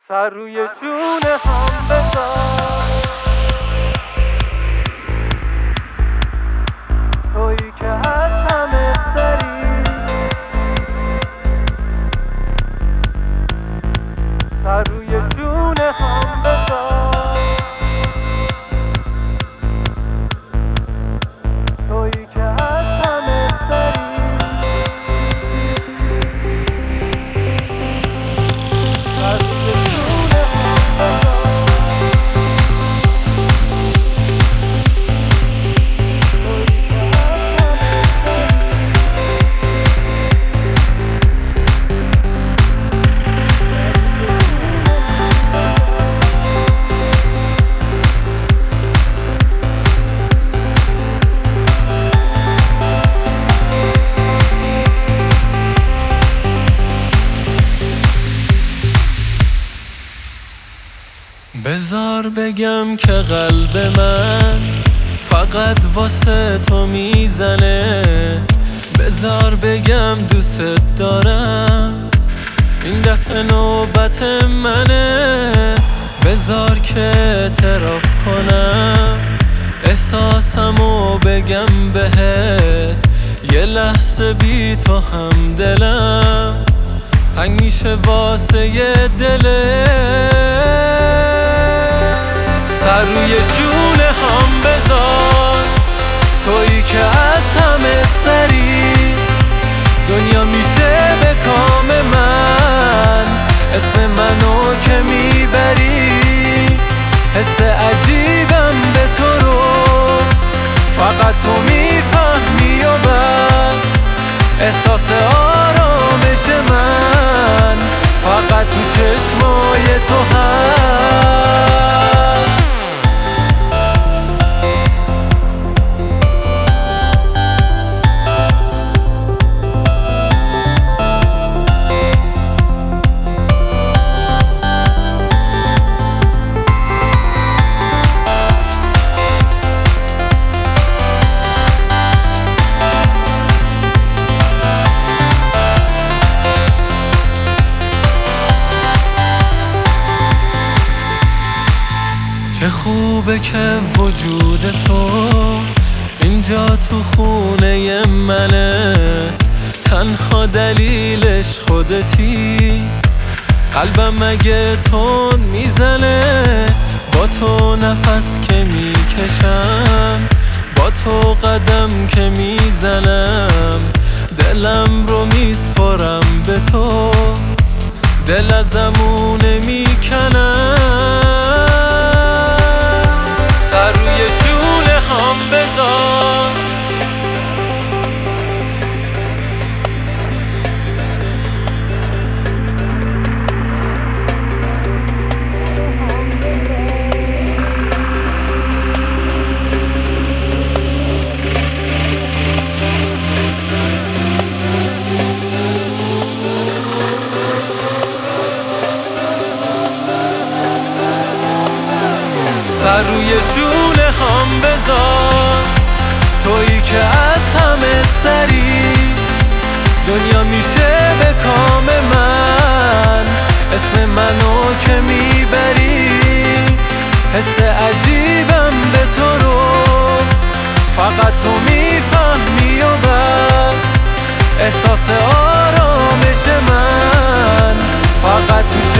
سر روی شونه هم بذار، تویی که از همه سری. سر روی شونه هم بذار، تویی که از همه سری. سر روی شونه هم بذار، بذار بگم که قلب من فقط واسه تو میزنه. بذار بگم دوست دارم، این دفعه نوبت منه. بذار که اعتراف کنم، احساسمو بگم بهت. یه لحظه بی تو هم دلم تنگ میشه واسه یه دله. سر روی شونه هم بذار، تویی که از همه سری. دنیا میشه به کام من، اسم منو که میبری. حس عجیبم به تو رو فقط تو میفهمی و بس. احساس آرامش من فقط تو چشمای تو هست. چه خوبه که وجود تو اینجا تو خونه منه. تنها دلیلش خودتی، قلبم اگه تون میزنه. با تو نفس که میکشم، با تو قدم که میزنم. دلم رو میسپارم به تو، دل ازمو نمیکنم. سر روی شونه هم بذار، سر روی شونه هم بذار، تویی که از همه سری. دنیا میشه به کام من، اسم منو که میبری. حس عجیبم به تو رو فقط تو میفهمی و بس. احساس آرامش من فقط تو